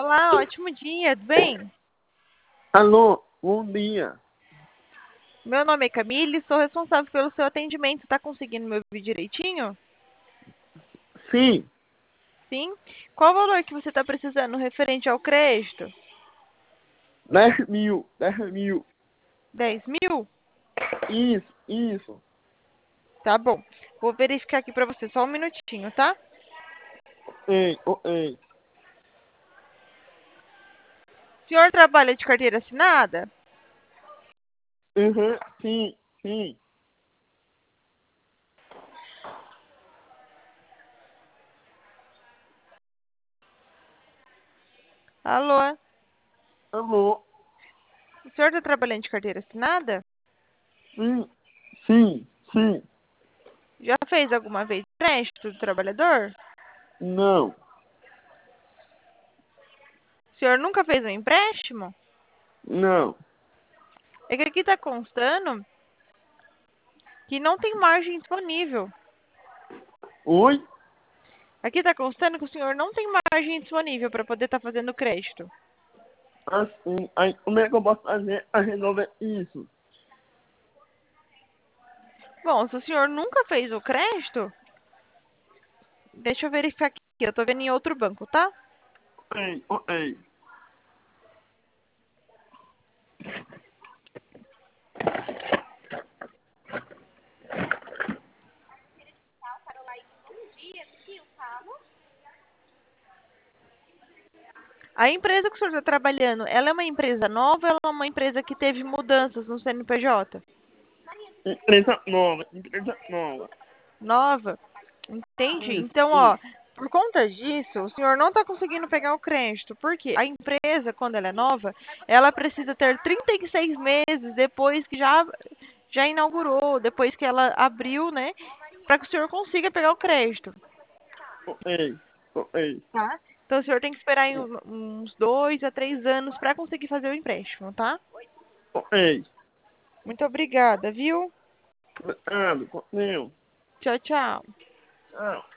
Olá, ótimo dia, tudo bem? Alô, bom dia. Meu nome é Camille, sou responsável pelo seu atendimento. Tá conseguindo me ouvir direitinho? Sim, Sim? Qual o valor que você está precisando referente ao crédito? 10.000, 10.000. 10.000? Isso. Tá bom. Vou verificar aqui para você, só um minutinho, tá? Ei, ei. O senhor trabalha de carteira assinada? Uhum, sim. Alô? Alô, O senhor está trabalhando de carteira assinada? sim. Já fez alguma vez crédito do trabalhador? Não, O senhor nunca fez um empréstimo? não. É que aqui está constando que não tem margem disponível. Oi? Aqui está constando que o senhor não tem margem disponível para poder estar fazendo crédito. Assim, aí como é que eu posso fazer a resolver isso? Bom, se o senhor nunca fez o crédito, deixa eu verificar aqui. Eu estou vendo em outro banco, tá? Ei. A empresa que o senhor está trabalhando, ela é uma empresa nova ou ela é uma empresa que teve mudanças no CNPJ? Empresa nova. Nova? Entende? Então, ó, Isso. por conta disso, o senhor não está conseguindo pegar o crédito. Por quê? A empresa, quando ela é nova, ela precisa ter 36 meses depois que já inaugurou, depois que ela abriu, né? Para que o senhor consiga pegar o crédito. Ei. Tá? Então o senhor tem que esperar aí uns 2 a 3 anos para conseguir fazer o empréstimo, tá? Ei. Muito obrigada, viu? Obrigado, Tchau, tchau. Tchau.